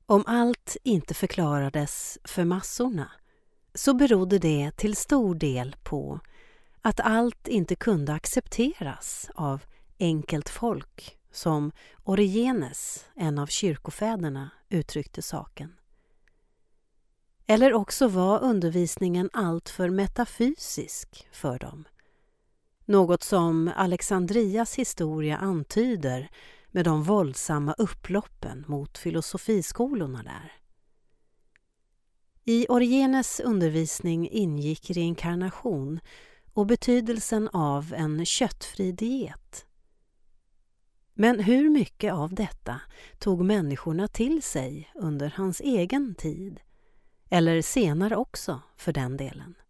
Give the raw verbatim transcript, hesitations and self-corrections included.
Om allt inte förklarades för massorna så berodde det till stor del på att allt inte kunde accepteras av enkelt folk, som Origenes, en av kyrkofäderna, uttryckte saken. Eller också var undervisningen alltför metafysisk för dem. Något som Alexandrias historia antyder med de våldsamma upploppen mot filosofiskolorna där. I Origenes undervisning ingick reinkarnation och betydelsen av en köttfri diet. Men hur mycket av detta tog människorna till sig under hans egen tid? Eller senare också, för den delen?